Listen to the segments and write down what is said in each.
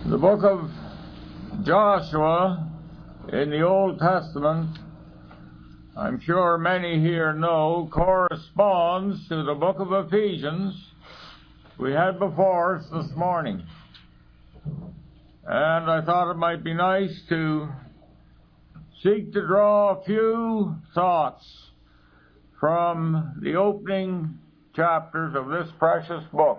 The book of Joshua in the Old Testament, I'm sure many here know, corresponds to the book of Ephesians we had before us this morning. And I thought it might be nice to seek to draw a few thoughts from the opening chapters of this precious book.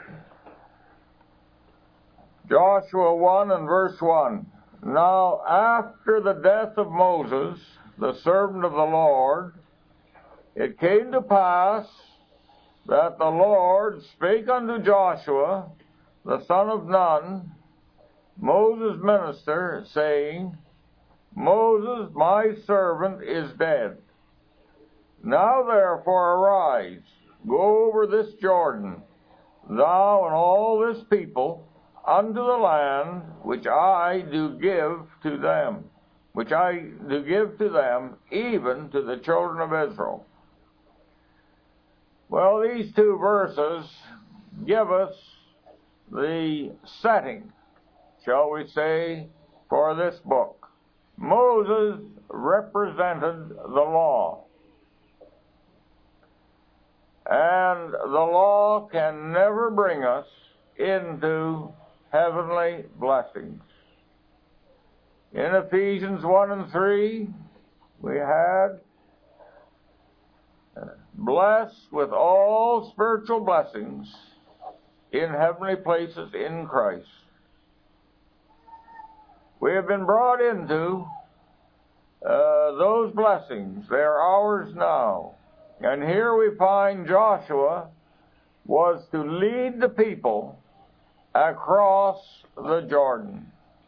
Joshua 1 and verse 1. Now after the death of Moses, the servant of the Lord, it came to pass that the Lord spake unto Joshua, the son of Nun, Moses' minister, saying, Moses, my servant, is dead. Now therefore arise, go over this Jordan, thou and all this people, unto the land which I do give to them, even to the children of Israel. Well, these two verses give us the setting, shall we say, for this book. Moses represented the law, and the law can never bring us into heavenly blessings. In Ephesians 1 and 3, we had blessed with all spiritual blessings in heavenly places in Christ. We have been brought into those blessings. They are ours now. And here we find Joshua was to lead the people across the Jordan.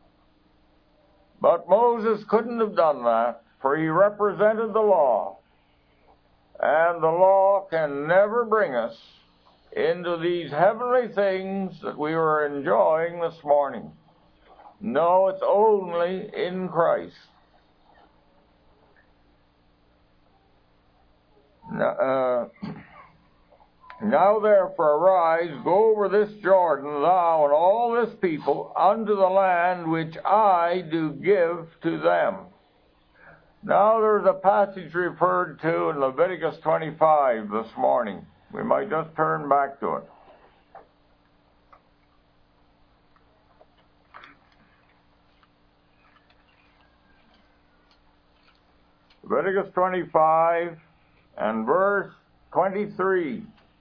But Moses couldn't have done that, for he represented the law. And the law can never bring us into these heavenly things that we were enjoying this morning. No, it's only in Christ. Now therefore arise, go over this Jordan, thou and all this people, unto the land which I do give to them. Now there's a passage referred to in Leviticus 25 this morning. We might just turn back to it. Leviticus 25 and verse 23.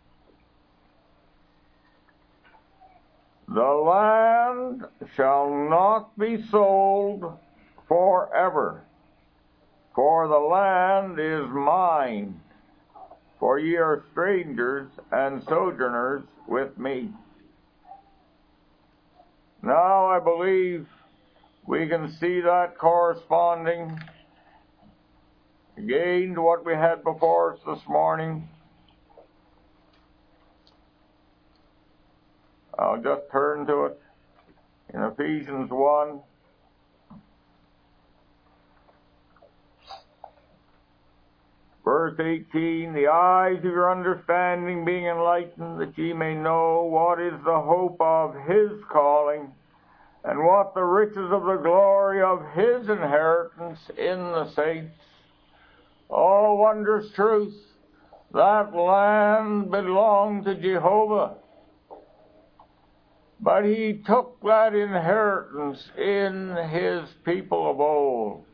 The land shall not be sold forever, for the land is mine, for ye are strangers and sojourners with me. Now I believe we can see that corresponding again to what we had before us this morning. I'll just turn to it in Ephesians 1. Verse 18, the eyes of your understanding being enlightened, that ye may know what is the hope of his calling, and what the riches of the glory of his inheritance in the saints. Oh, wondrous truth! That land belonged to Jehovah. But he took that inheritance in his people of old.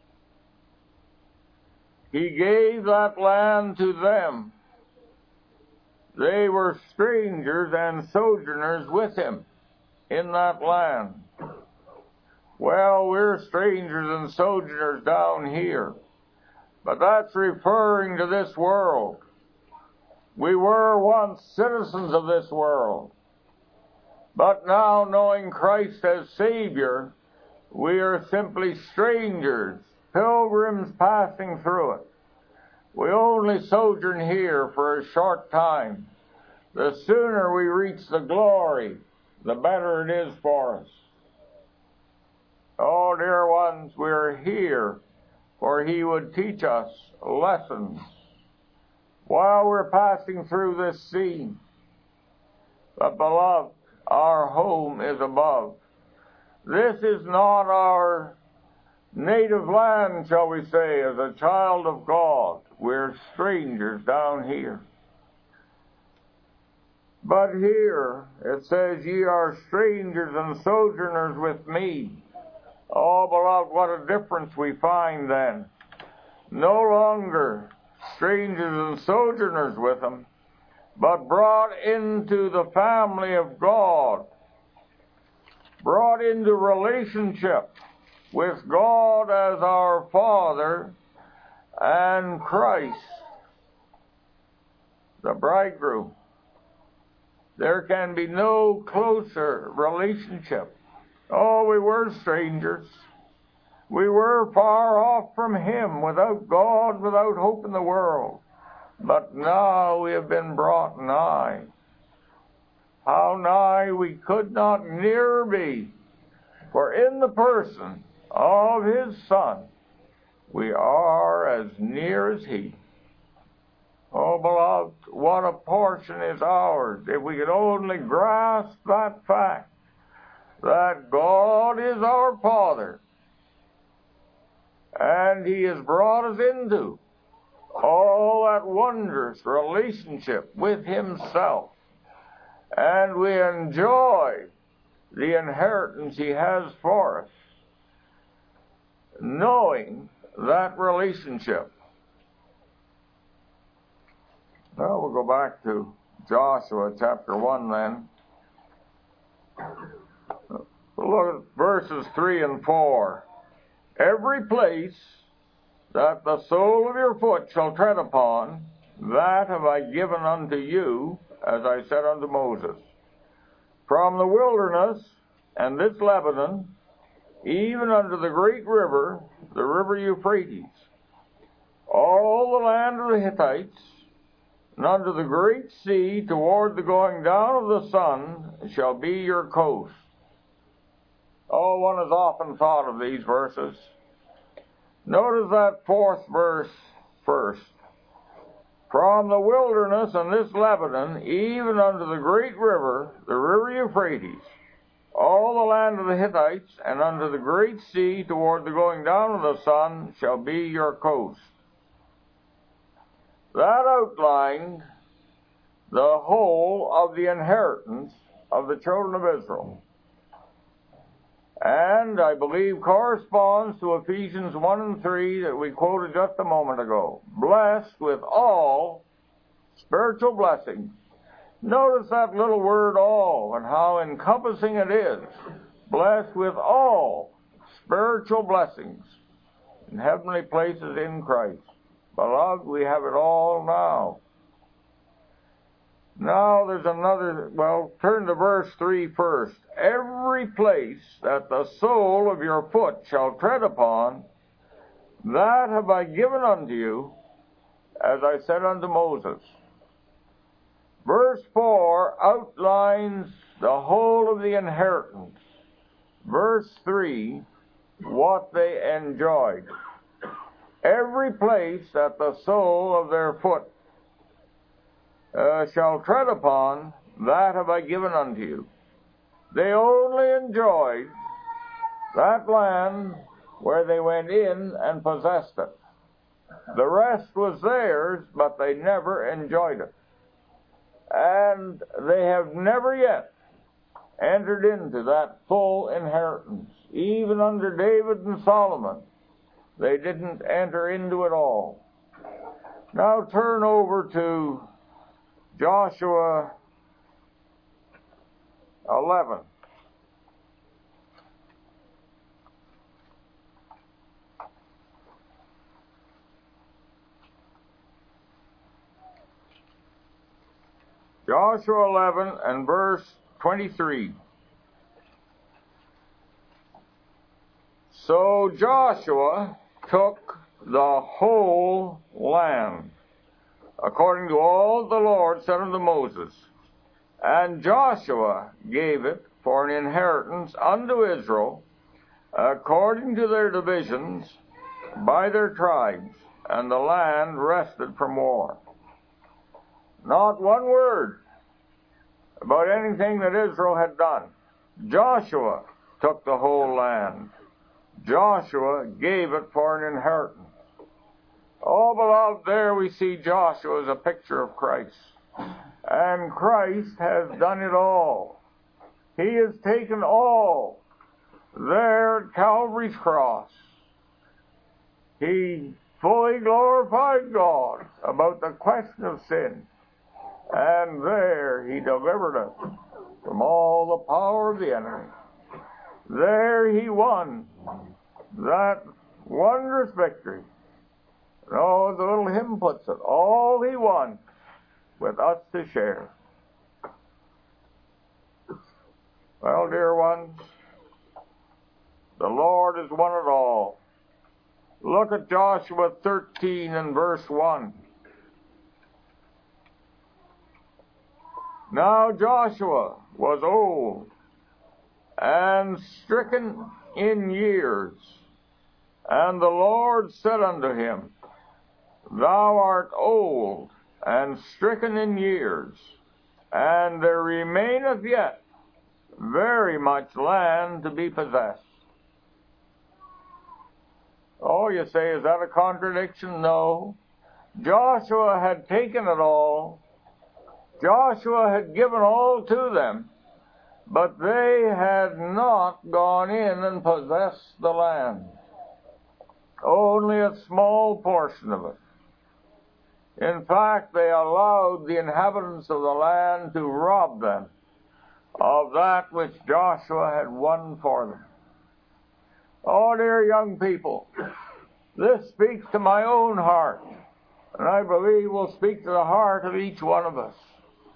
He gave that land to them. They were strangers and sojourners with him in that land. Well, we're strangers and sojourners down here, but that's referring to this world. We were once citizens of this world. But now, knowing Christ as Savior, we are simply strangers, pilgrims passing through it. We only sojourn here for a short time. The sooner we reach the glory, the better it is for us. Oh, dear ones, we're here, for he would teach us lessons while we're passing through this scene. But, beloved, our home is above. This is not our native land, shall we say, as a child of God. We're strangers down here. But here it says, ye are strangers and sojourners with me. Oh, beloved, what a difference we find then. No longer strangers and sojourners with him, but brought into the family of God, brought into relationship with God as our Father and Christ, the bridegroom. There can be no closer relationship. Oh, we were strangers. We were far off from him, without God, without hope in the world. But now we have been brought nigh. How nigh we could not nearer be. For in the person of his Son, we are as near as he. Oh, beloved, what a portion is ours if we could only grasp that fact, that God is our Father, and he has brought us into all that wondrous relationship with himself, and we enjoy the inheritance he has for us, knowing that relationship. Well, we'll go back to Joshua chapter 1 then. Look at verses 3 and 4. Every place that the sole of your foot shall tread upon, that have I given unto you, as I said unto Moses. From the wilderness and this Lebanon, even unto the great river, the river Euphrates, all the land of the Hittites, and unto the great sea toward the going down of the sun shall be your coast. Oh, one has often thought of these verses. Notice that fourth verse first. From the wilderness and this Lebanon, even unto the great river, the river Euphrates, all the land of the Hittites, and unto the great sea toward the going down of the sun shall be your coast. That outlined the whole of the inheritance of the children of Israel. And I believe corresponds to Ephesians 1 and 3 that we quoted just a moment ago. Blessed with all spiritual blessings. Notice that little word all and how encompassing it is. Blessed with all spiritual blessings in heavenly places in Christ. Beloved, we have it all now. Now there's another, turn to verse 3 first. Every place that the sole of your foot shall tread upon, that have I given unto you, as I said unto Moses. Verse 4 outlines the whole of the inheritance. Verse 3, what they enjoyed. Every place that the sole of their foot shall tread upon, that have I given unto you. They only enjoyed that land where they went in and possessed it. The rest was theirs, but they never enjoyed it. And they have never yet entered into that full inheritance. Even under David and Solomon, they didn't enter into it all. Now turn over to Joshua 11. Joshua 11 and verse 23. So Joshua took the whole land, according to all the Lord said unto Moses. And Joshua gave it for an inheritance unto Israel, according to their divisions, by their tribes, and the land rested from war. Not one word about anything that Israel had done. Joshua took the whole land. Joshua gave it for an inheritance. Oh, beloved, there we see Joshua as a picture of Christ. And Christ has done it all. He has taken all there at Calvary's cross. He fully glorified God about the question of sin. And there He delivered us from all the power of the enemy. There He won that wondrous victory. And oh, the little hymn puts it, all He won with us to share. Well, dear ones, the Lord has won it all. Look at Joshua 13 and verse 1. Now Joshua was old and stricken in years, and the Lord said unto him, Thou art old and stricken in years, and there remaineth yet very much land to be possessed. Oh, you say, is that a contradiction? No. Joshua had taken it all. Joshua had given all to them, but they had not gone in and possessed the land. Only a small portion of it. In fact, they allowed the inhabitants of the land to rob them of that which Joshua had won for them. Oh, dear young people, this speaks to my own heart, and I believe will speak to the heart of each one of us.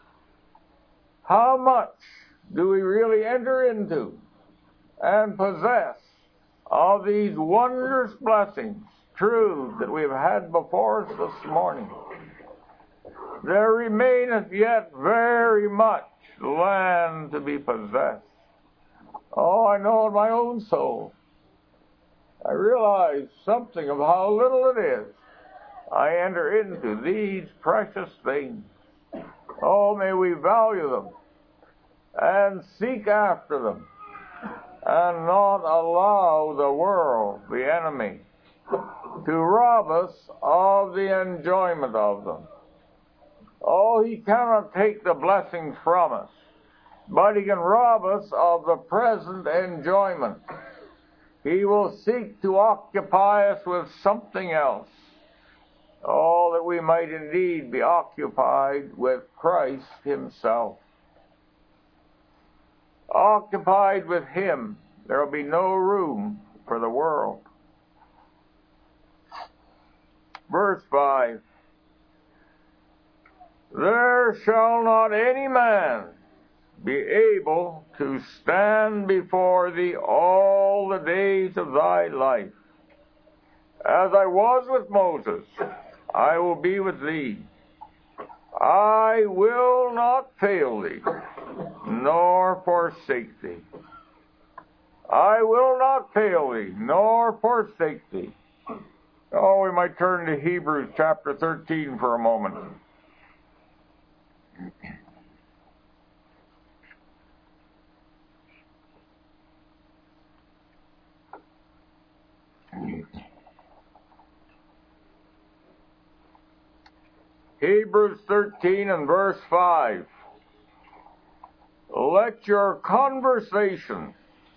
How much do we really enter into and possess of these wondrous blessings, truths that we have had before us this morning? There remaineth yet very much land to be possessed. Oh, I know in my own soul, I realize something of how little it is I enter into these precious things. Oh, may we value them and seek after them and not allow the world, the enemy, to rob us of the enjoyment of them. Oh, he cannot take the blessings from us, but he can rob us of the present enjoyment. He will seek to occupy us with something else. Oh, that we might indeed be occupied with Christ Himself. Occupied with Him, there will be no room for the world. Verse 5. There shall not any man be able to stand before thee all the days of thy life. As I was with Moses, I will be with thee. I will not fail thee, nor forsake thee. I will not fail thee, nor forsake thee. Oh, we might turn to Hebrews chapter 13 for a moment. Hebrews 13 and verse 5. Let your conversation,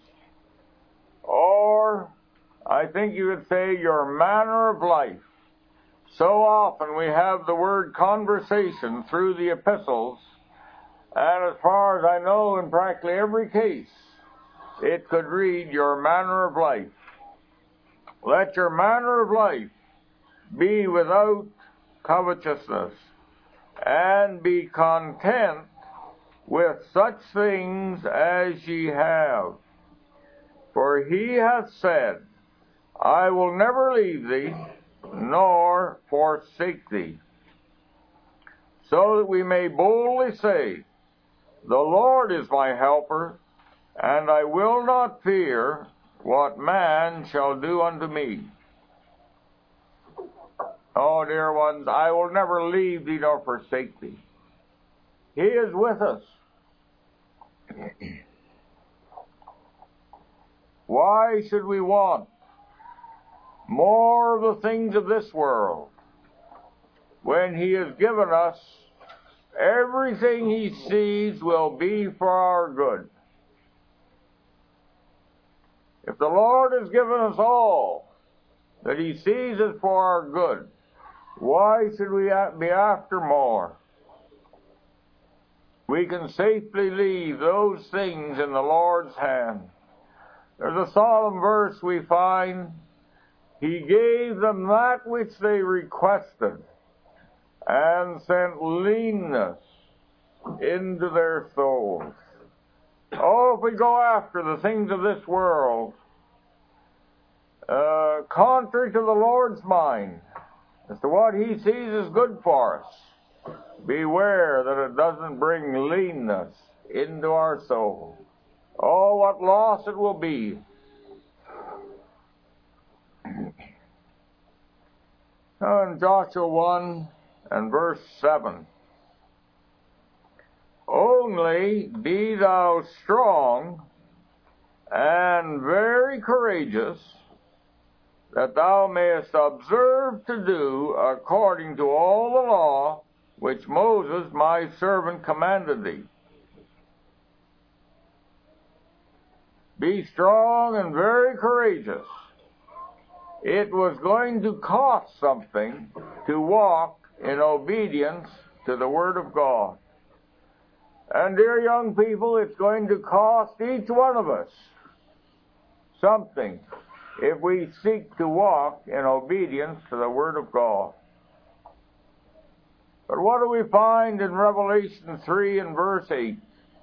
or I think you would say your manner of life. So often we have the word conversation through the epistles, and as far as I know, in practically every case, it could read your manner of life. Let your manner of life be without covetousness, and be content with such things as ye have. For he hath said, I will never leave thee, nor forsake thee. So that we may boldly say, the Lord is my helper, and I will not fear what man shall do unto me. Oh, dear ones, I will never leave thee nor forsake thee. He is with us. Why should we want more of the things of this world when He has given us everything He sees will be for our good? If the Lord has given us all that He sees is for our good, why should we be after more? We can safely leave those things in the Lord's hand. There's a solemn verse we find, He gave them that which they requested, and sent leanness into their souls. Oh, if we go after the things of this world, contrary to the Lord's mind, as to what He sees is good for us, beware that it doesn't bring leanness into our soul. Oh, what loss it will be. In Joshua 1 and verse 7, only be thou strong and very courageous, that thou mayest observe to do according to all the law which Moses my servant commanded thee. Be strong and very courageous. It was going to cost something to walk in obedience to the Word of God. And dear young people, it's going to cost each one of us something if we seek to walk in obedience to the Word of God. But what do we find in Revelation 3 and verse 8?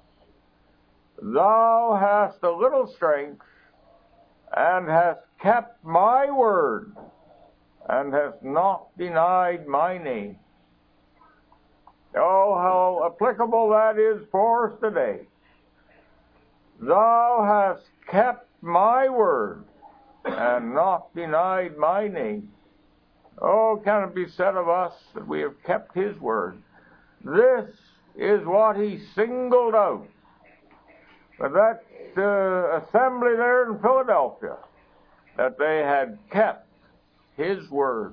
Thou hast a little strength, and hast kept my word, and hast not denied my name. Oh, how applicable that is for us today. Thou hast kept my word, and not denied my name. Oh, can it be said of us that we have kept His word? This is what He singled out for that assembly there in Philadelphia, that they had kept His word.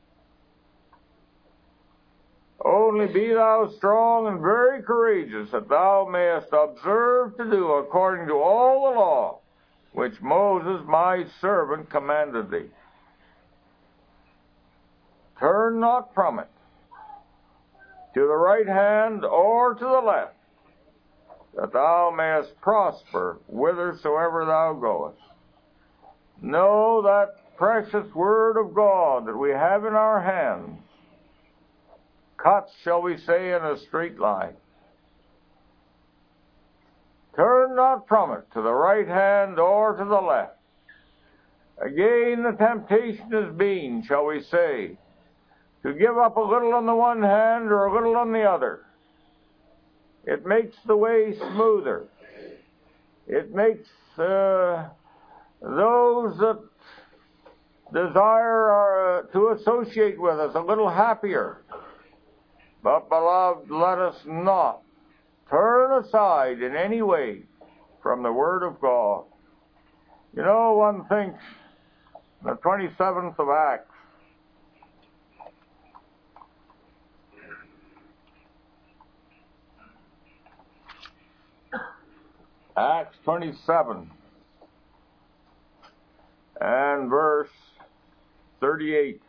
Only be thou strong and very courageous, that thou mayest observe to do according to all the law which Moses my servant commanded thee. Turn not from it, to the right hand or to the left, that thou mayest prosper whithersoever thou goest. Know that precious Word of God that we have in our hands cuts, shall we say, in a straight line. Turn not from it to the right hand or to the left. Again, the temptation has been, shall we say, to give up a little on the one hand or a little on the other. It makes the way smoother. It makes those that desire to associate with us a little happier. But, beloved, let us not turn aside in any way from the Word of God. You know, one thinks, the 27th of Acts, Acts 27 and verse 38.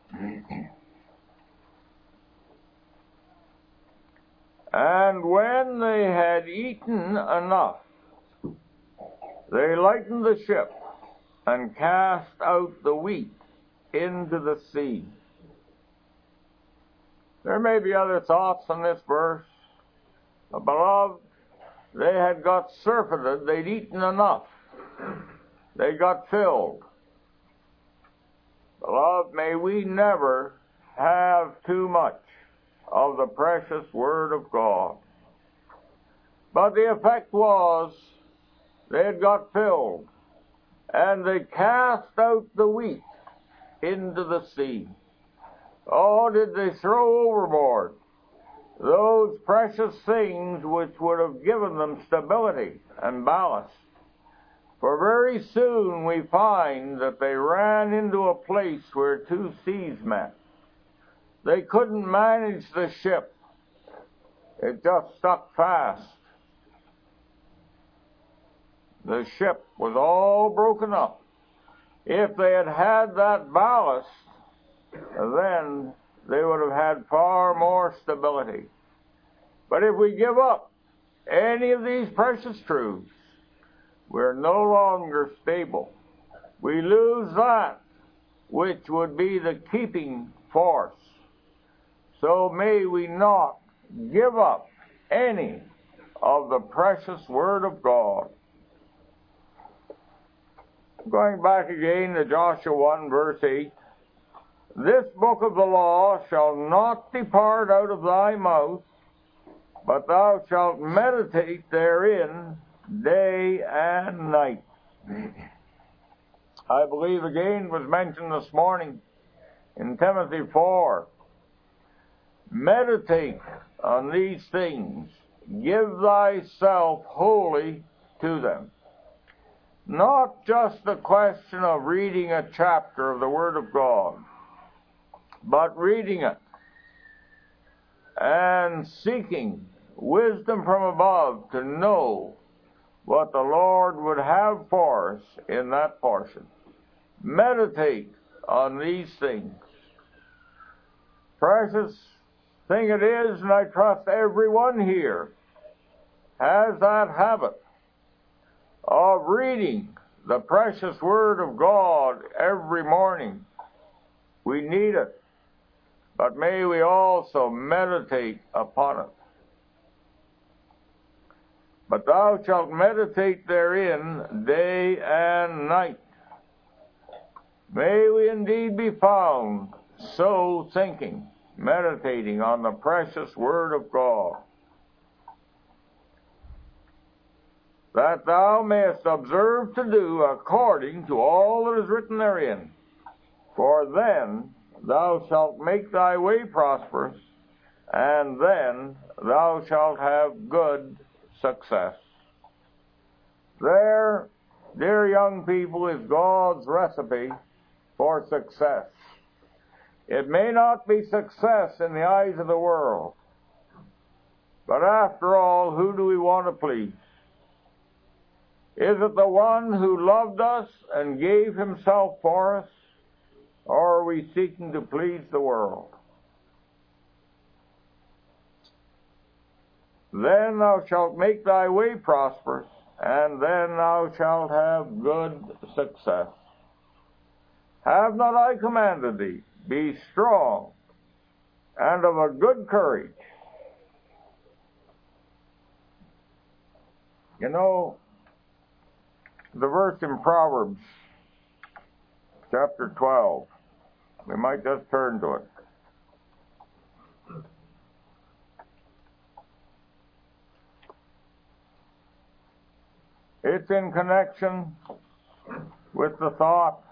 And when they had eaten enough, they lightened the ship and cast out the wheat into the sea. There may be other thoughts on this verse. But, beloved, they had got surfeited. They'd eaten enough. They got filled. Beloved, may we never have too much of the precious Word of God. But the effect was, they had got filled, and they cast out the wheat into the sea. Oh, did they throw overboard those precious things which would have given them stability and ballast? For very soon we find that they ran into a place where two seas met. They couldn't manage the ship. It just stuck fast. The ship was all broken up. If they had had that ballast, then they would have had far more stability. But if we give up any of these precious truths, we're no longer stable. We lose that which would be the keeping force. So may we not give up any of the precious Word of God. Going back again to Joshua 1, verse 8, this book of the law shall not depart out of thy mouth, but thou shalt meditate therein day and night. I believe again was mentioned this morning in Timothy 4. Meditate on these things. Give thyself wholly to them. Not just a question of reading a chapter of the Word of God, but reading it and seeking wisdom from above to know what the Lord would have for us in that portion. Meditate on these things. Precious thing it is, and I trust everyone here has that habit of reading the precious Word of God every morning. We need it, but may we also meditate upon it. But thou shalt meditate therein day and night. May we indeed be found so thinking, meditating on the precious Word of God, that thou mayest observe to do according to all that is written therein. For then thou shalt make thy way prosperous, and then thou shalt have good success. There, dear young people, is God's recipe for success. It may not be success in the eyes of the world, but after all, who do we want to please? Is it the one who loved us and gave himself for us, or are we seeking to please the world? Then thou shalt make thy way prosperous, and then thou shalt have good success. Have not I commanded thee? Be strong and of a good courage. You know, the verse in Proverbs, chapter 12, we might just turn to it. It's in connection with the thought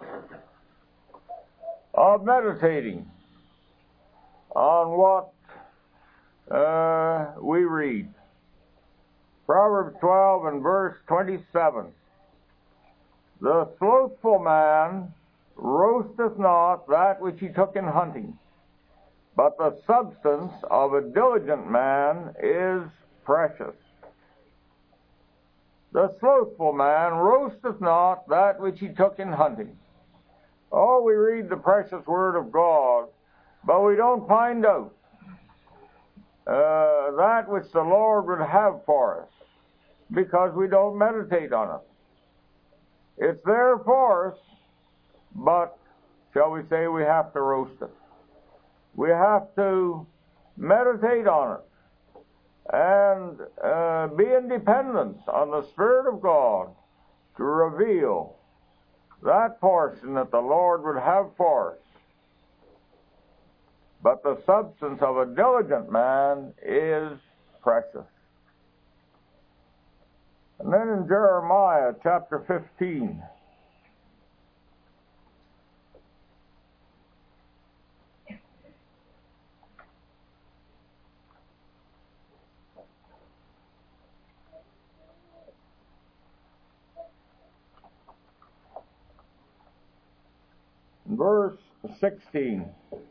of meditating on what we read. Proverbs 12 and verse 27. The slothful man roasteth not that which he took in hunting, but the substance of a diligent man is precious. The slothful man roasteth not that which he took in hunting. Oh, we read the precious Word of God, but we don't find out that which the Lord would have for us, because we don't meditate on it. It's there for us, but, shall we say, we have to roast it. We have to meditate on it and be in dependence on the Spirit of God to reveal that portion that the Lord would have for us. But the substance of a diligent man is precious. And then in Jeremiah chapter 15, Verse 16.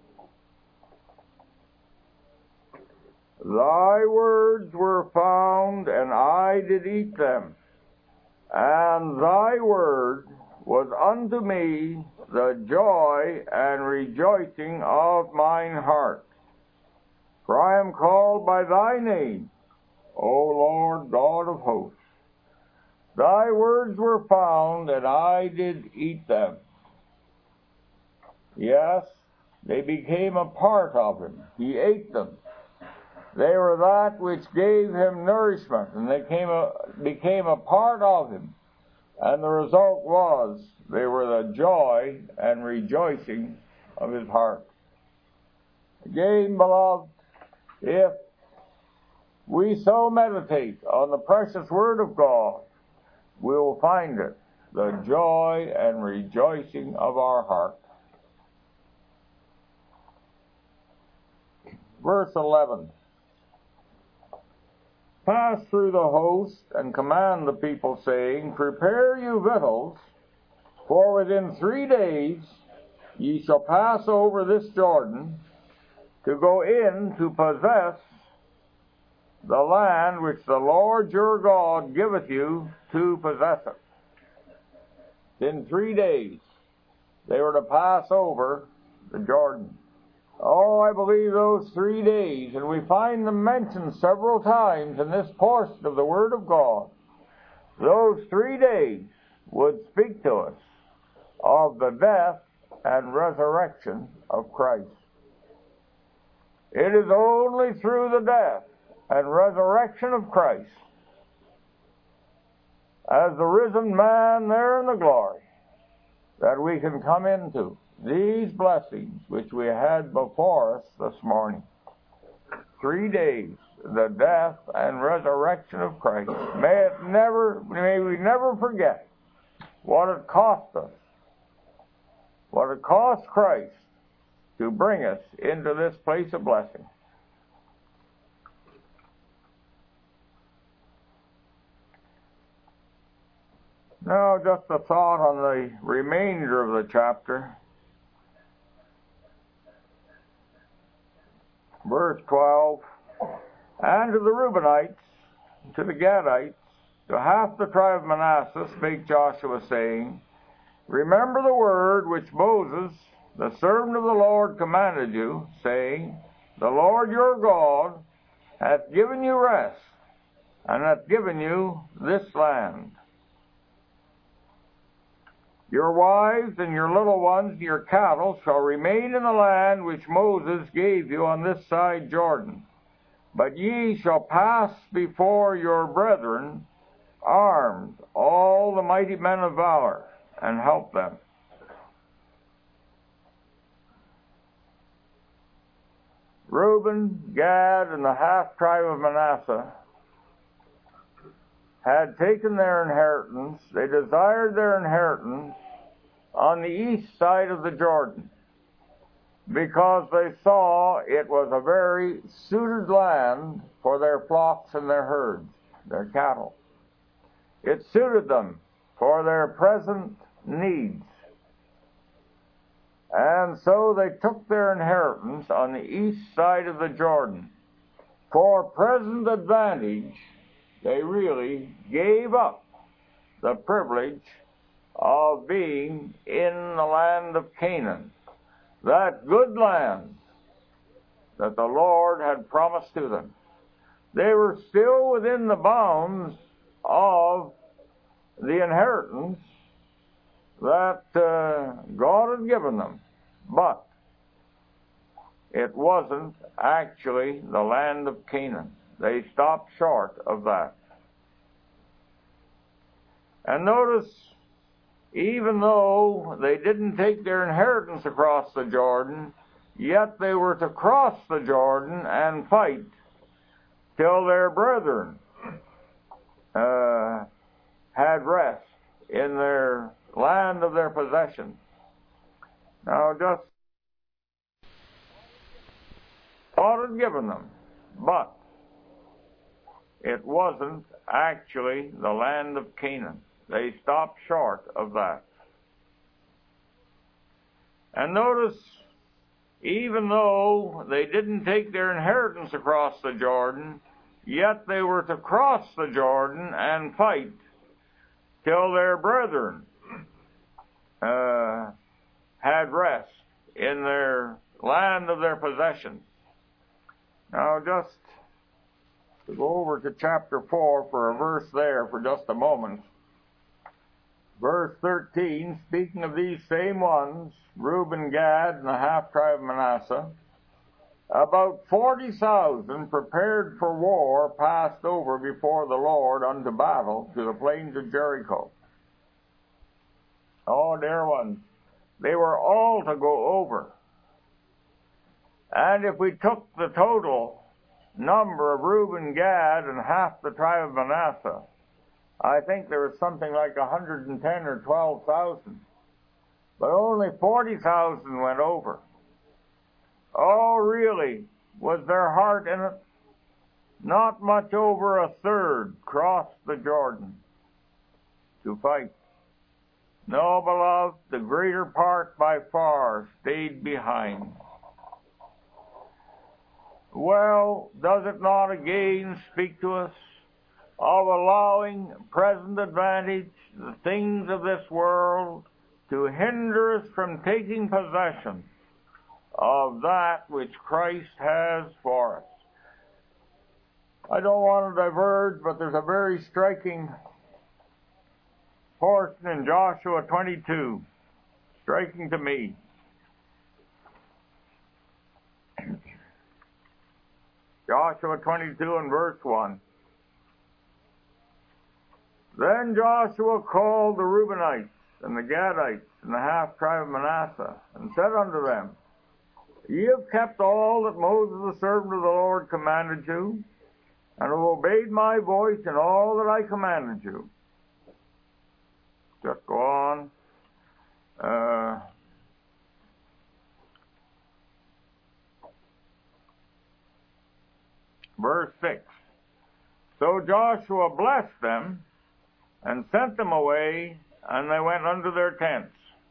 Thy words were found, and I did eat them, and thy word was unto me the joy and rejoicing of mine heart. For I am called by thy name, O Lord God of hosts. Thy words were found, and I did eat them. Yes, they became a part of him. He ate them. They were that which gave him nourishment, and they became a part of him. And the result was they were the joy and rejoicing of his heart. Again, beloved, if we so meditate on the precious Word of God, we will find it, the joy and rejoicing of our heart. Verse 11. Pass through the host and command the people, saying, Prepare you victuals, for within 3 days ye shall pass over this Jordan, to go in to possess the land which the Lord your God giveth you to possess it. In 3 days they were to pass over the Jordan. Oh, I believe those 3 days, and we find them mentioned several times in this portion of the Word of God. Those 3 days would speak to us of the death and resurrection of Christ. It is only through the death and resurrection of Christ, as the risen man there in the glory, that we can come into these blessings which we had before us this morning. 3 days, the death and resurrection of Christ. May we never forget what it cost us, what it cost Christ to bring us into this place of blessing. Now, just a thought on the remainder of the chapter. Verse 12, And to the Reubenites, to the Gadites, to half the tribe of Manasseh spake Joshua, saying, Remember the word which Moses, the servant of the Lord, commanded you, saying, The Lord your God hath given you rest, and hath given you this land. Your wives and your little ones and your cattle shall remain in the land which Moses gave you on this side Jordan. But ye shall pass before your brethren armed, all the mighty men of valor, and help them. Reuben, Gad, and the half-tribe of Manasseh had taken their inheritance. They desired their inheritance on the east side of the Jordan, because they saw it was a very suited land for their flocks and their herds, their cattle. It suited them for their present needs. And so they took their inheritance on the east side of the Jordan. For present advantage, they really gave up the privilege of being in the land of Canaan, that good land that the Lord had promised to them. They were still within the bounds of the inheritance that God had given them, but it wasn't actually the land of Canaan. They stopped short of that. And notice, even though they didn't take their inheritance across the Jordan, yet they were to cross the Jordan and fight till their brethren had rest in their land of their possession. Now, just God had given them, but it wasn't actually the land of Canaan. They stopped short of that. And notice, even though they didn't take their inheritance across the Jordan, yet they were to cross the Jordan and fight till their brethren had rest in their land of their possession. Now, just to go over to chapter 4 for a verse there for just a moment. Verse 13, speaking of these same ones, Reuben, Gad, and the half-tribe of Manasseh, about 40,000 prepared for war passed over before the Lord unto battle to the plains of Jericho. Oh, dear ones, they were all to go over. And if we took the total number of Reuben, Gad, and half the tribe of Manasseh, I think there was something like 110 or 12,000. But only 40,000 went over. Oh, really? Was their heart in it? Not much over a third crossed the Jordan to fight. No, beloved, the greater part by far stayed behind. Well, does it not again speak to us of allowing present advantage, the things of this world, to hinder us from taking possession of that which Christ has for us? I don't want to diverge, but there's a very striking portion in Joshua 22, striking to me. Joshua 22 and verse 1. Then Joshua called the Reubenites and the Gadites and the half-tribe of Manasseh, and said unto them, Ye have kept all that Moses the servant of the Lord commanded you, and have obeyed my voice in all that I commanded you. Just go on. Verse 6. So Joshua blessed them, and sent them away, and they went unto their tents.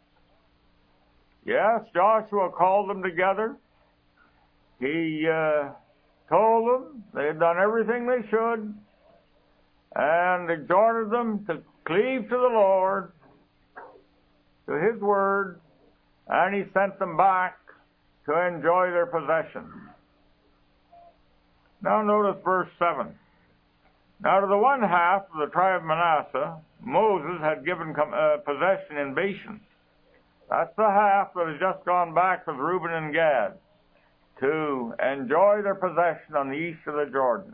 Yes, Joshua called them together. He told them they had done everything they should, and exhorted them to cleave to the Lord, to His Word, and He sent them back to enjoy their possession. Now notice verse 7. Now to the one half of the tribe of Manasseh, Moses had given possession in Bashan. That's the half that has just gone back with Reuben and Gad to enjoy their possession on the east of the Jordan.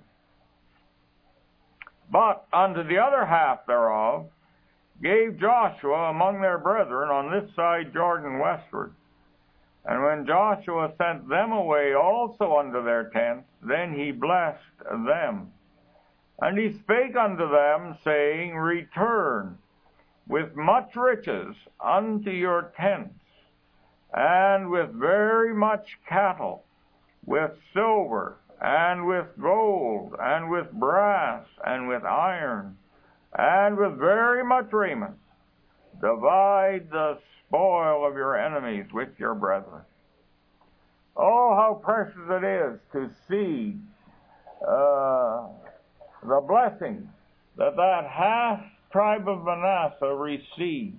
But unto the other half thereof gave Joshua among their brethren on this side Jordan westward. And when Joshua sent them away also unto their tents, then he blessed them. And he spake unto them, saying, Return with much riches unto your tents, and with very much cattle, with silver, and with gold, and with brass, and with iron, and with very much raiment. Divide the spoil of your enemies with your brethren. Oh, how precious it is to see the blessings that half-tribe of Manasseh received,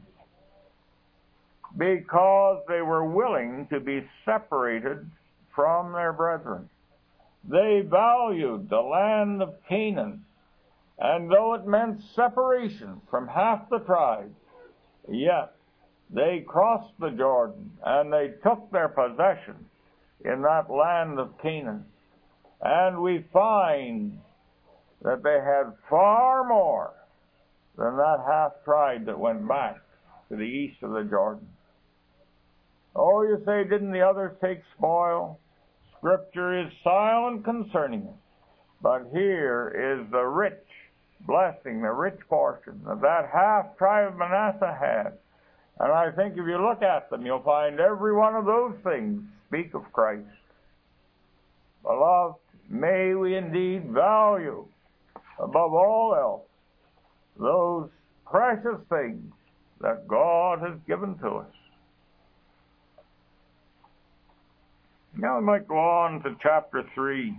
because they were willing to be separated from their brethren. They valued the land of Canaan, and though it meant separation from half the tribes, yet they crossed the Jordan, and they took their possession in that land of Canaan. And we find that they had far more than that half-tribe that went back to the east of the Jordan. Oh, you say, didn't the others take spoil? Scripture is silent concerning it. But here is the rich blessing, the rich portion that half-tribe of Manasseh had. And I think if you look at them, you'll find every one of those things speak of Christ. Beloved, may we indeed value above all else those precious things that God has given to us. Now we might go on to chapter 3.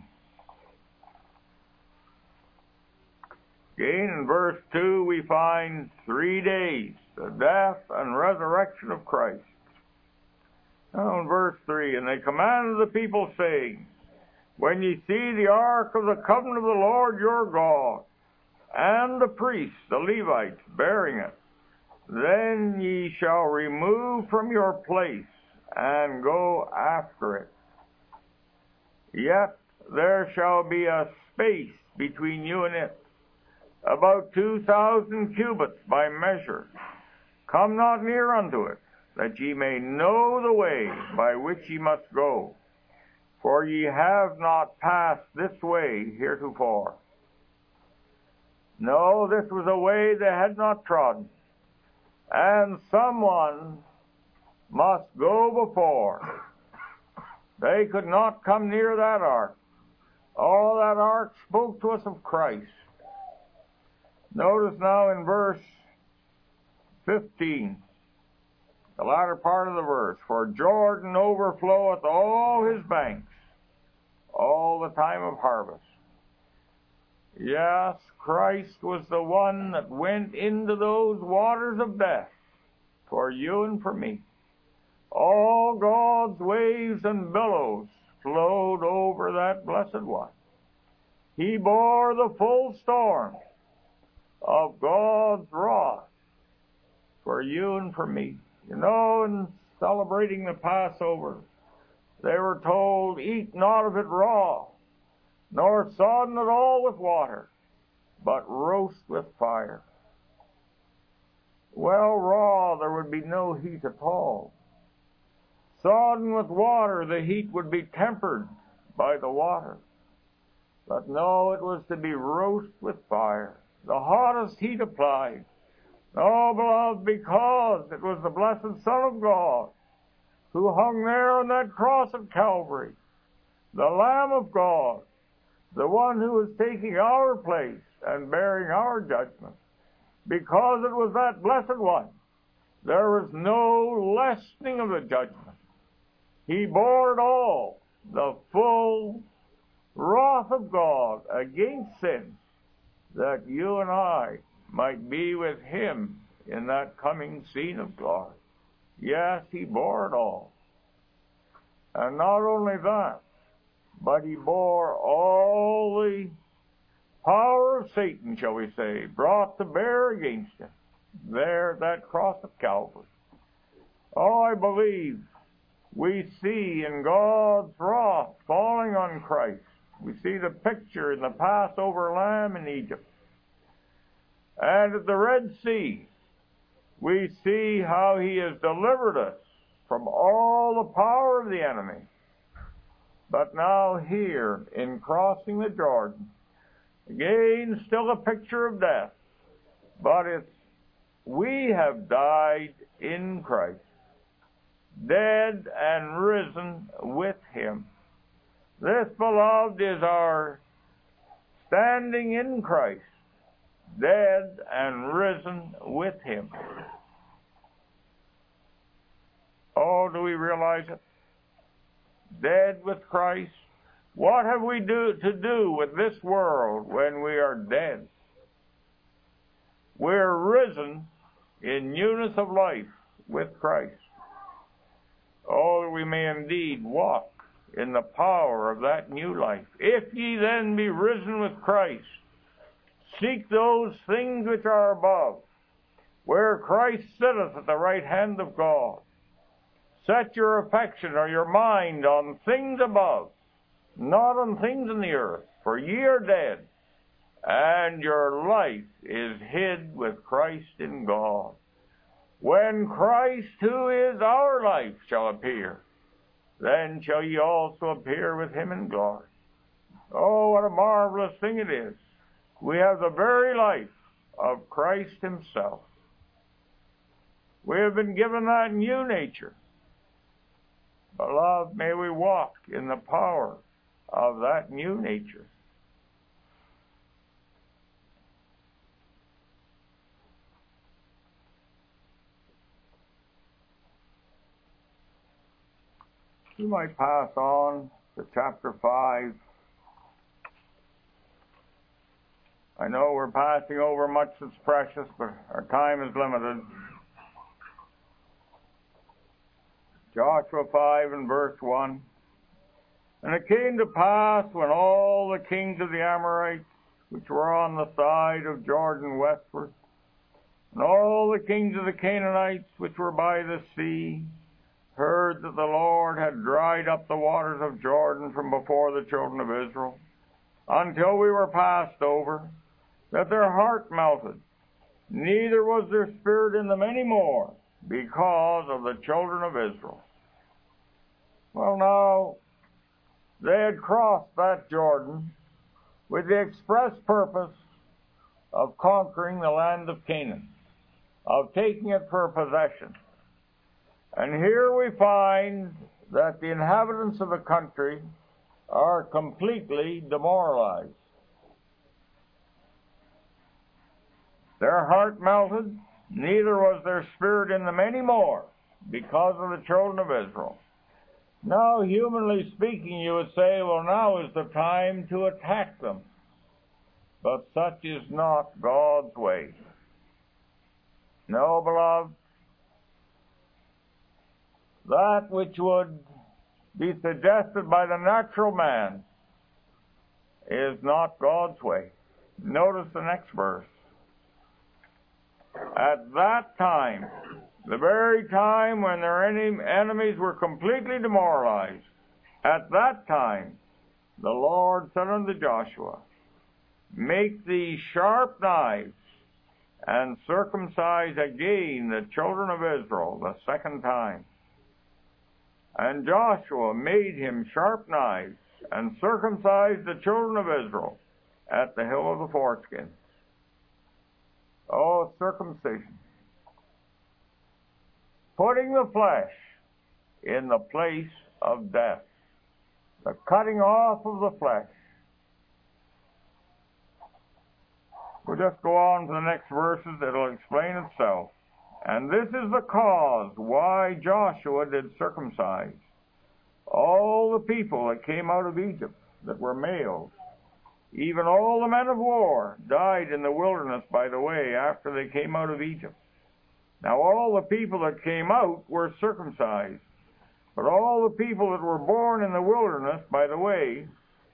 Again, in verse 2, we find 3 days, the death and resurrection of Christ. Now in verse 3, and they commanded the people, saying, when ye see the ark of the covenant of the Lord your God, and the priests, the Levites, bearing it, then ye shall remove from your place, and go after it. Yet there shall be a space between you and it, about 2,000 cubits by measure. Come not near unto it, that ye may know the way by which ye must go. For ye have not passed this way heretofore. No, this was a way they had not trodden, and someone must go before. They could not come near that ark. All that ark spoke to us of Christ. Notice now in verse 15, the latter part of the verse, for Jordan overfloweth all his banks, all the time of harvest. Yes, Christ was the one that went into those waters of death for you and for me. All God's waves and billows flowed over that blessed one. He bore the full storm of God's wrath for you and for me. You know, in celebrating the Passover, they were told, eat not of it raw, nor sodden it all with water, but roast with fire. Well, raw, there would be no heat at all. Sodden with water, the heat would be tempered by the water. But no, it was to be roast with fire, the hottest heat applied. Oh, beloved, because it was the blessed Son of God who hung there on that cross of Calvary, the Lamb of God, the one who was taking our place and bearing our judgment. Because it was that blessed one, there was no lessening of the judgment. He bore it all, the full wrath of God against sin, that you and I might be with him in that coming scene of glory. Yes, he bore it all. And not only that, but he bore all the power of Satan, shall we say, brought to bear against him there at that cross of Calvary. Oh, I believe we see in God's wrath falling on Christ. We see the picture in the Passover lamb in Egypt. And at the Red Sea, we see how he has delivered us from all the power of the enemy. But now here, in crossing the Jordan, again, still a picture of death, but it's we have died in Christ, dead and risen with him. This, beloved, is our standing in Christ, dead and risen with him. Oh, do we realize it? Dead with Christ. What have we to do with this world when we are dead? We're risen in newness of life with Christ. Oh, that we may indeed walk in the power of that new life. If ye then be risen with Christ, seek those things which are above, where Christ sitteth at the right hand of God. Set your affection or your mind on things above, not on things in the earth, for ye are dead, and your life is hid with Christ in God. When Christ, who is our life, shall appear, then shall ye also appear with him in glory. Oh, what a marvelous thing it is. We have the very life of Christ himself. We have been given that new nature. Beloved, may we walk in the power of that new nature. We might pass on to chapter 5. I know we're passing over much that's precious, but our time is limited. Joshua 5 and verse 1. And it came to pass when all the kings of the Amorites, which were on the side of Jordan westward, and all the kings of the Canaanites, which were by the sea, heard that the Lord had dried up the waters of Jordan from before the children of Israel, until we were passed over, that their heart melted, neither was there spirit in them any more, because of the children of Israel. Well, now, they had crossed that Jordan with the express purpose of conquering the land of Canaan, of taking it for a possession. And here we find that the inhabitants of the country are completely demoralized. Their heart melted, neither was there spirit in them any more, because of the children of Israel. Now, humanly speaking, you would say, well, now is the time to attack them. But such is not God's way. No, beloved, that which would be suggested by the natural man is not God's way. Notice the next verse. At that time, the very time when their enemies were completely demoralized, at that time the Lord said unto Joshua, Make thee sharp knives, and circumcise again the children of Israel the second time. And Joshua made him sharp knives, and circumcised the children of Israel at the hill of the foreskins. Oh, circumcision. Putting the flesh in the place of death. The cutting off of the flesh. We'll just go on to the next verses. It'll explain itself. And this is the cause why Joshua did circumcise all the people that came out of Egypt that were males. Even all the men of war died in the wilderness by the way after they came out of Egypt. Now all the people that came out were circumcised, but all the people that were born in the wilderness by the way,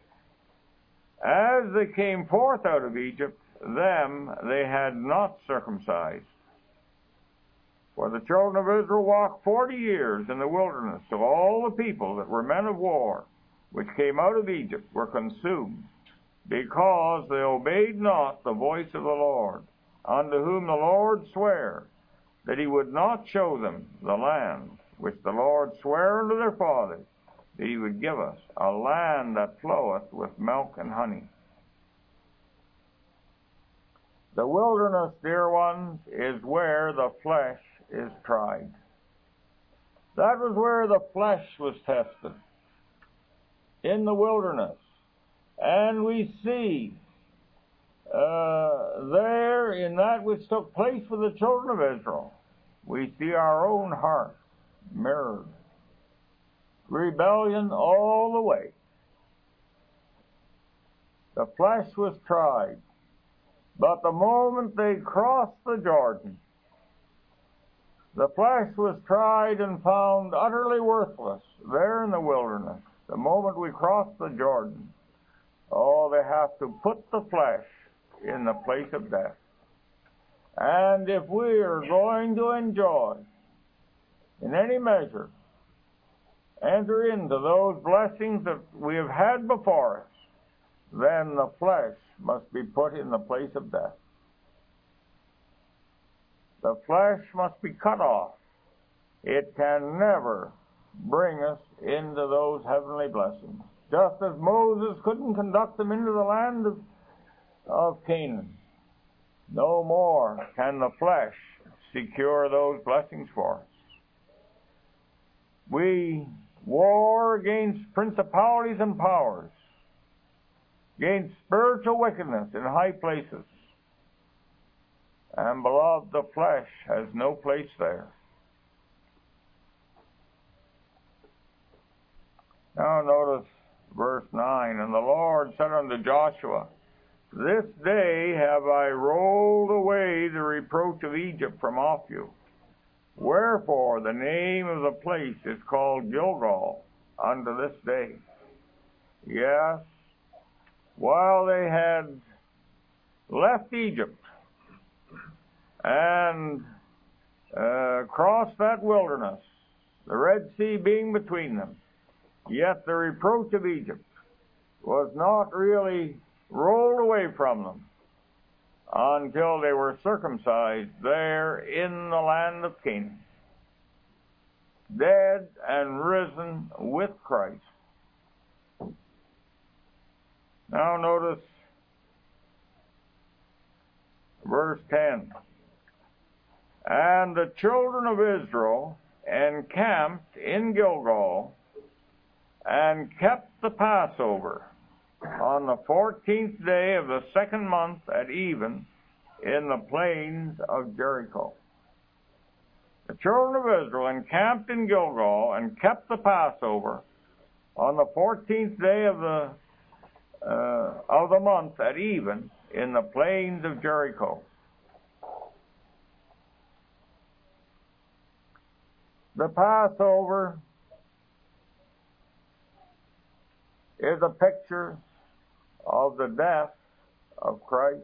as they came forth out of Egypt, them they had not circumcised. For the children of Israel walked 40 years in the wilderness, so all the people that were men of war, which came out of Egypt, were consumed, because they obeyed not the voice of the Lord, unto whom the Lord sware that he would not show them the land, which the Lord sware unto their fathers, that he would give us, a land that floweth with milk and honey. The wilderness, dear ones, is where the flesh is tried. That was where the flesh was tested, in the wilderness. And we see there in that which took place with the children of Israel, we see our own heart mirrored. Rebellion all the way. The flesh was tried. But the moment they crossed the Jordan, the flesh was tried and found utterly worthless there in the wilderness. The moment we cross the Jordan, oh, they have to put the flesh in the place of death. And if we are going to enjoy, in any measure, enter into those blessings that we have had before us, then the flesh must be put in the place of death. The flesh must be cut off. It can never bring us into those heavenly blessings. Just as Moses couldn't conduct them into the land of Canaan, no more can the flesh secure those blessings for us. We war against principalities and powers, against spiritual wickedness in high places. And beloved, the flesh has no place there. Now notice verse 9. And the Lord said unto Joshua, This day have I rolled away the reproach of Egypt from off you. Wherefore the name of the place is called Gilgal unto this day. Yes, while they had left Egypt and crossed that wilderness, the Red Sea being between them, yet the reproach of Egypt was not really rolled away from them until they were circumcised there in the land of Canaan, dead and risen with Christ. Now notice verse 10. And the children of Israel encamped in Gilgal and kept the Passover on the 14th day of the second month at even in the plains of Jericho. The children of Israel encamped in Gilgal and kept the Passover on the 14th day of the month at even in the plains of Jericho. The Passover is a picture of the death of Christ.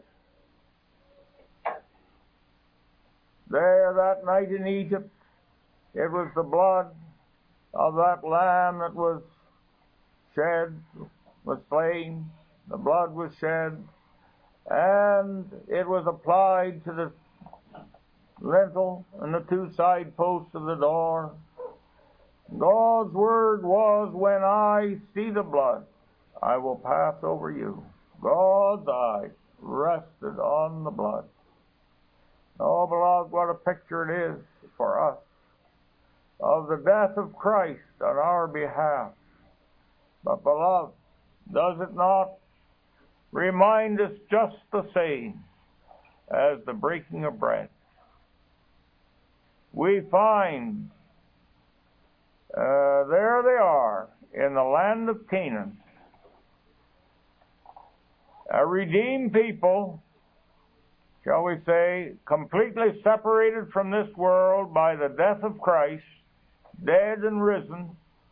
There that night in Egypt, it was the blood of that lamb that was shed, was slain. The blood was shed, and it was applied to the lintel and the two side posts of the door. God's word was, when I see the blood, I will pass over you. God's eye rested on the blood. Oh, beloved, what a picture it is for us of the death of Christ on our behalf. But, beloved, does it not remind us just the same as the breaking of bread? We find there they are in the land of Canaan, a redeemed people, shall we say, completely separated from this world by the death of Christ, dead and risen,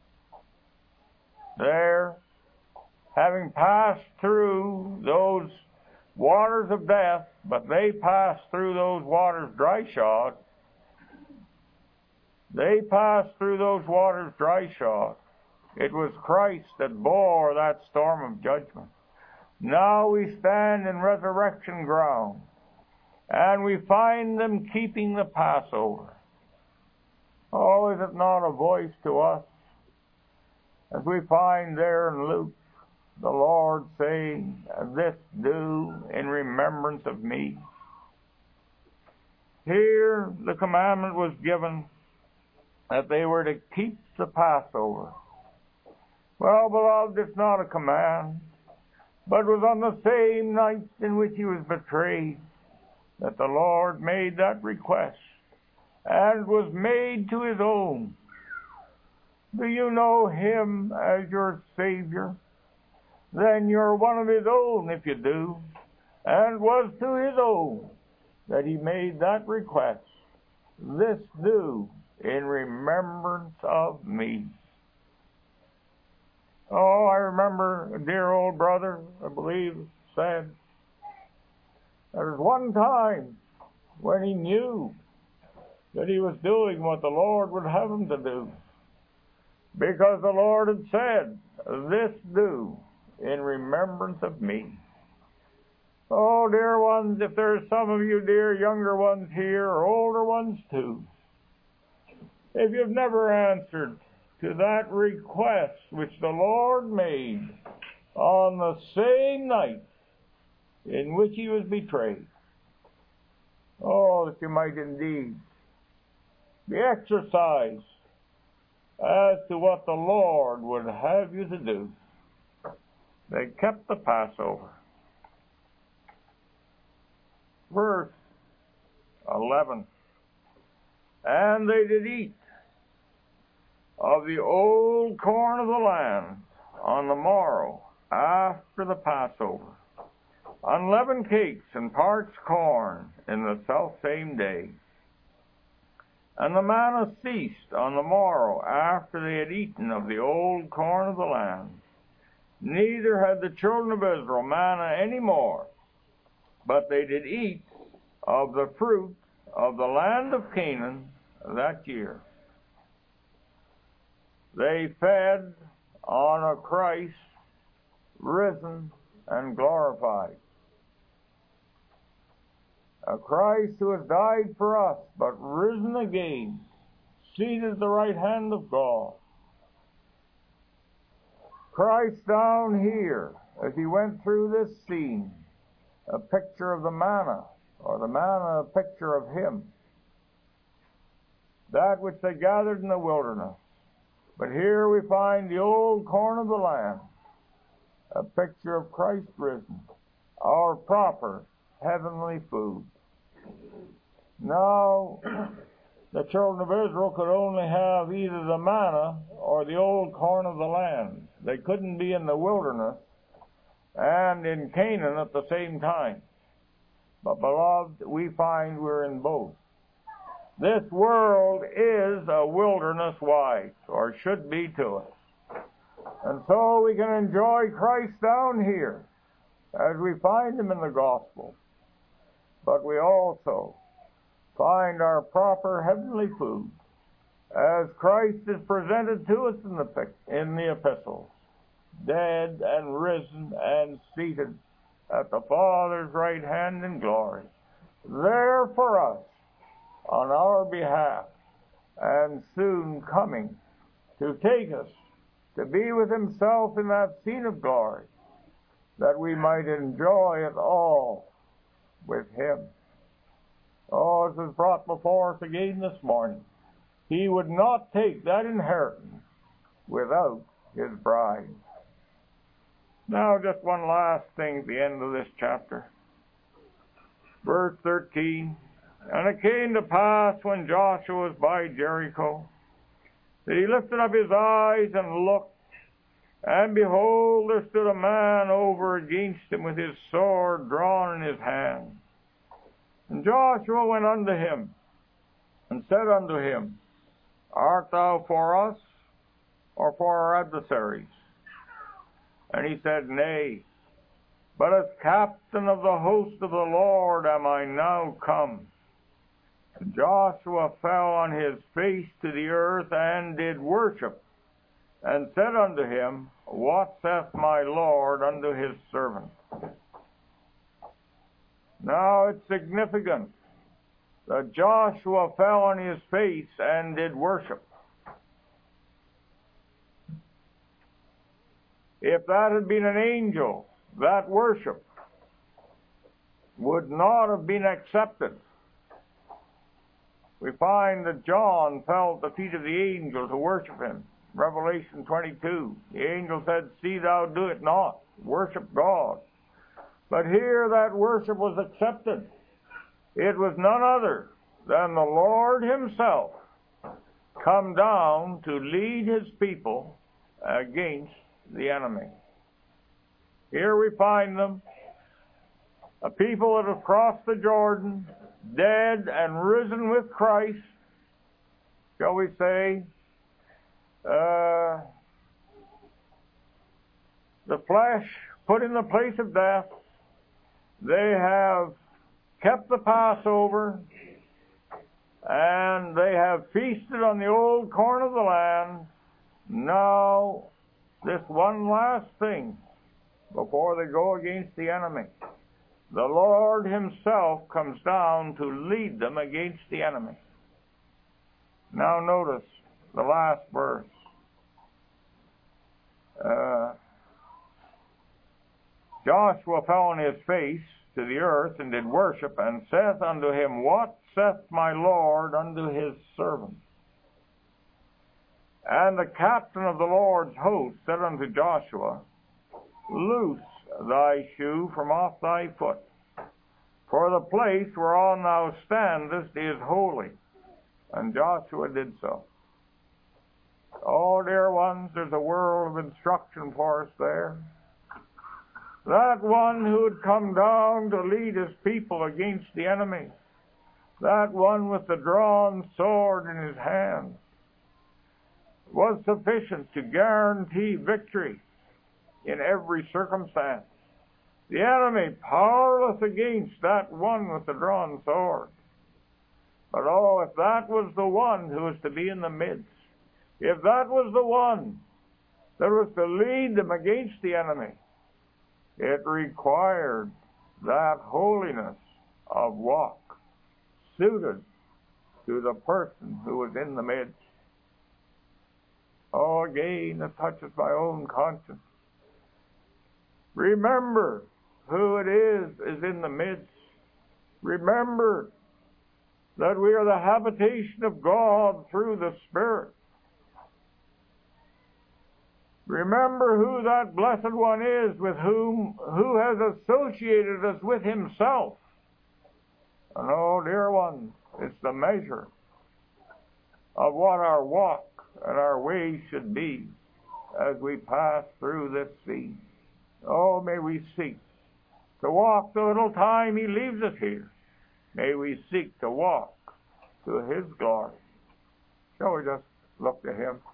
there, having passed through those waters of death, but they passed through those waters dry-shod. They passed through those waters dry-shod. It was Christ that bore that storm of judgment. Now we stand in resurrection ground, and we find them keeping the Passover. Oh, is it not a voice to us? As we find there in Luke, the Lord saying, This do in remembrance of me. Here the commandment was given that they were to keep the Passover. Well, beloved, it's not a command, but it was on the same night in which he was betrayed that the Lord made that request, and was made to his own. Do you know him as your Savior? Then you're one of his own if you do. And was to his own that he made that request. This do in remembrance of me. Oh, I remember a dear old brother, I believe, said, there was one time when he knew that he was doing what the Lord would have him to do, because the Lord had said, This do in remembrance of me. Oh, dear ones, if there's some of you dear younger ones here, or older ones too, if you've never answered to that request which the Lord made on the same night in which he was betrayed, oh, that you might indeed be exercised as to what the Lord would have you to do. They kept the Passover. Verse 11. And they did eat of the old corn of the land on the morrow after the Passover, unleavened cakes and parched corn in the selfsame day. And the manna ceased on the morrow after they had eaten of the old corn of the land. Neither had the children of Israel manna any more, but they did eat of the fruit of the land of Canaan that year. They fed on a Christ risen and glorified. A Christ who has died for us, but risen again, seated at the right hand of God. Christ down here, as he went through this scene, a picture of the manna, or the manna a picture of him, that which they gathered in the wilderness. But here we find the old corn of the land, a picture of Christ risen, our proper heavenly food. Now, the children of Israel could only have either the manna or the old corn of the land. They couldn't be in the wilderness and in Canaan at the same time. But, beloved, we find we're in both. This world is a wilderness wide, or should be to us. And so we can enjoy Christ down here as we find him in the gospel. But we also find our proper heavenly food as Christ is presented to us in the epistles, dead and risen and seated at the Father's right hand in glory, there for us on our behalf, and soon coming to take us to be with himself in that scene of glory, that we might enjoy it all with him. Oh, as was brought before us again this morning, he would not take that inheritance without his bride. Now, just one last thing at the end of this chapter. Verse 13, and it came to pass when Joshua was by Jericho, that he lifted up his eyes and looked, and behold, there stood a man over against him with his sword drawn in his hand. And Joshua went unto him, and said unto him, Art thou for us, or for our adversaries? And he said, Nay, but as captain of the host of the Lord am I now come. And Joshua fell on his face to the earth, and did worship, and said unto him, What saith my Lord unto his servant? Now it's significant that Joshua fell on his face and did worship. If that had been an angel, that worship would not have been accepted. We find that John fell at the feet of the angel to worship him. Revelation 22, the angel said, See thou do it not, worship God. But here that worship was accepted. It was none other than the Lord himself come down to lead his people against the enemy. Here we find them, a people that have crossed the Jordan, dead and risen with Christ, shall we say, the flesh put in the place of death. They have kept the Passover, and they have feasted on the old corn of the land. Now, this one last thing before they go against the enemy. The Lord himself comes down to lead them against the enemy. Now notice the last verse. Joshua fell on his face to the earth and did worship, and saith unto him, What saith my Lord unto his servant? And the captain of the Lord's host said unto Joshua, Loose thy shoe from off thy foot, for the place whereon thou standest is holy. And Joshua did so. Oh, dear ones, there's a world of instruction for us there. That one who had come down to lead his people against the enemy, that one with the drawn sword in his hand, was sufficient to guarantee victory in every circumstance. The enemy powerless against that one with the drawn sword. But oh, if that was the one who was to be in the midst, if that was the one that was to lead them against the enemy, it required that holiness of walk suited to the person who was in the midst. Oh, again, it touches my own conscience. Remember who it is in the midst. Remember that we are the habitation of God through the Spirit. Remember who that blessed one is who has associated us with himself. And oh, dear ones, it's the measure of what our walk and our ways should be as we pass through this sea. Oh, may we seek to walk the little time he leaves us here. May we seek to walk to his glory. Shall we just look to him?